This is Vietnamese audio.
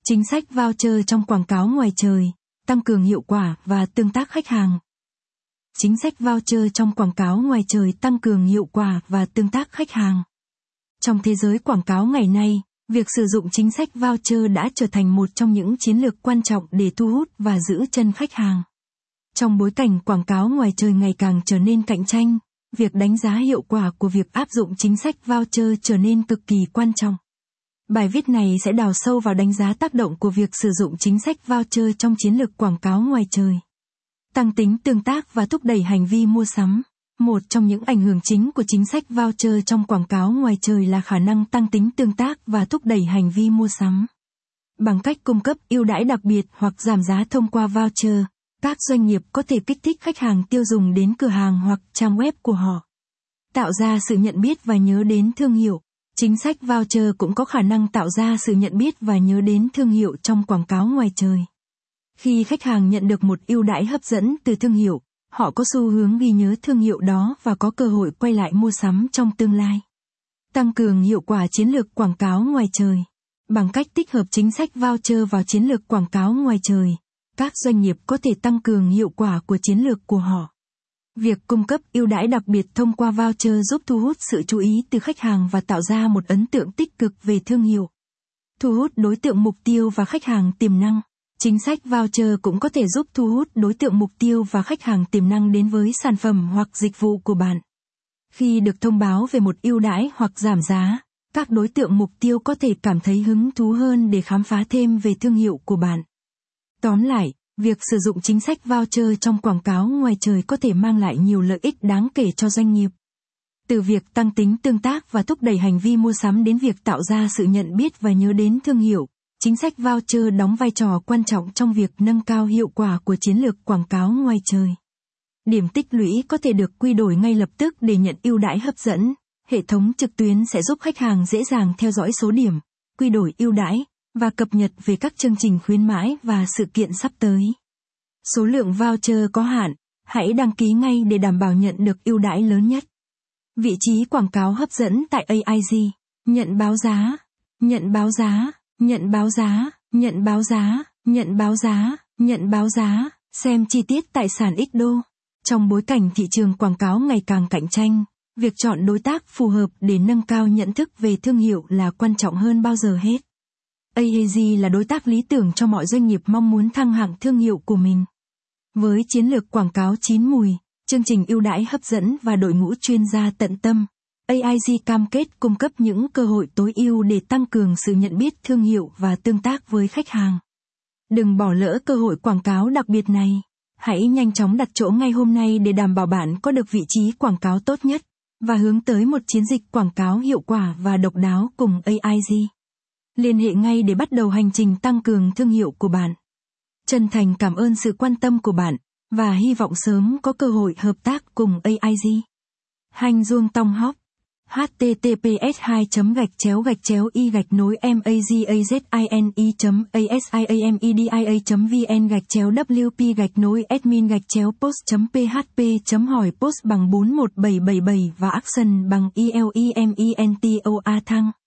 Chính sách voucher trong quảng cáo ngoài trời, tăng cường hiệu quả và tương tác khách hàng. Chính sách voucher trong quảng cáo ngoài trời tăng cường hiệu quả và tương tác khách hàng. Trong thế giới quảng cáo ngày nay, việc sử dụng chính sách voucher đã trở thành một trong những chiến lược quan trọng để thu hút và giữ chân khách hàng. Trong bối cảnh quảng cáo ngoài trời ngày càng trở nên cạnh tranh, việc đánh giá hiệu quả của việc áp dụng chính sách voucher trở nên cực kỳ quan trọng. Bài viết này sẽ đào sâu vào đánh giá tác động của việc sử dụng chính sách voucher trong chiến lược quảng cáo ngoài trời. Tăng tính tương tác và thúc đẩy hành vi mua sắm. Một trong những ảnh hưởng chính của chính sách voucher trong quảng cáo ngoài trời là khả năng tăng tính tương tác và thúc đẩy hành vi mua sắm. Bằng cách cung cấp ưu đãi đặc biệt hoặc giảm giá thông qua voucher, các doanh nghiệp có thể kích thích khách hàng tiêu dùng đến cửa hàng hoặc trang web của họ. Tạo ra sự nhận biết và nhớ đến thương hiệu. Chính sách voucher cũng có khả năng tạo ra sự nhận biết và nhớ đến thương hiệu trong quảng cáo ngoài trời. Khi khách hàng nhận được một ưu đãi hấp dẫn từ thương hiệu, họ có xu hướng ghi nhớ thương hiệu đó và có cơ hội quay lại mua sắm trong tương lai. Tăng cường hiệu quả chiến lược quảng cáo ngoài trời. Bằng cách tích hợp chính sách voucher vào chiến lược quảng cáo ngoài trời, các doanh nghiệp có thể tăng cường hiệu quả của chiến lược của họ. Việc cung cấp ưu đãi đặc biệt thông qua voucher giúp thu hút sự chú ý từ khách hàng và tạo ra một ấn tượng tích cực về thương hiệu. Thu hút đối tượng mục tiêu và khách hàng tiềm năng. Chính sách voucher cũng có thể giúp thu hút đối tượng mục tiêu và khách hàng tiềm năng đến với sản phẩm hoặc dịch vụ của bạn. Khi được thông báo về một ưu đãi hoặc giảm giá, các đối tượng mục tiêu có thể cảm thấy hứng thú hơn để khám phá thêm về thương hiệu của bạn. Tóm lại, việc sử dụng chính sách voucher trong quảng cáo ngoài trời có thể mang lại nhiều lợi ích đáng kể cho doanh nghiệp. Từ việc tăng tính tương tác và thúc đẩy hành vi mua sắm đến việc tạo ra sự nhận biết và nhớ đến thương hiệu, chính sách voucher đóng vai trò quan trọng trong việc nâng cao hiệu quả của chiến lược quảng cáo ngoài trời. Điểm tích lũy có thể được quy đổi ngay lập tức để nhận ưu đãi hấp dẫn. Hệ thống trực tuyến sẽ giúp khách hàng dễ dàng theo dõi số điểm, quy đổi ưu đãi và cập nhật về các chương trình khuyến mãi và sự kiện sắp tới. Số lượng voucher có hạn, hãy đăng ký ngay để đảm bảo nhận được ưu đãi lớn nhất. Vị trí quảng cáo hấp dẫn tại AIG. Nhận báo giá, nhận báo giá, nhận báo giá, nhận báo giá, nhận báo giá, nhận báo giá, xem chi tiết tại sàn Xdo. Trong bối cảnh thị trường quảng cáo ngày càng cạnh tranh, việc chọn đối tác phù hợp để nâng cao nhận thức về thương hiệu là quan trọng hơn bao giờ hết. AIG là đối tác lý tưởng cho mọi doanh nghiệp mong muốn thăng hạng thương hiệu của mình. Với chiến lược quảng cáo chín mùi, chương trình ưu đãi hấp dẫn và đội ngũ chuyên gia tận tâm, AIG cam kết cung cấp những cơ hội tối ưu để tăng cường sự nhận biết thương hiệu và tương tác với khách hàng. Đừng bỏ lỡ cơ hội quảng cáo đặc biệt này. Hãy nhanh chóng đặt chỗ ngay hôm nay để đảm bảo bạn có được vị trí quảng cáo tốt nhất và hướng tới một chiến dịch quảng cáo hiệu quả và độc đáo cùng AIG. Liên hệ ngay để bắt đầu hành trình tăng cường thương hiệu của bạn. Chân thành cảm ơn sự quan tâm của bạn và hy vọng sớm có cơ hội hợp tác cùng AIG. Hành Duong Tong Hop. https://magazine.azi.media.wp-admin-post.php hỏi post bằng 41777 và action bằng ELEMENTOA thăng.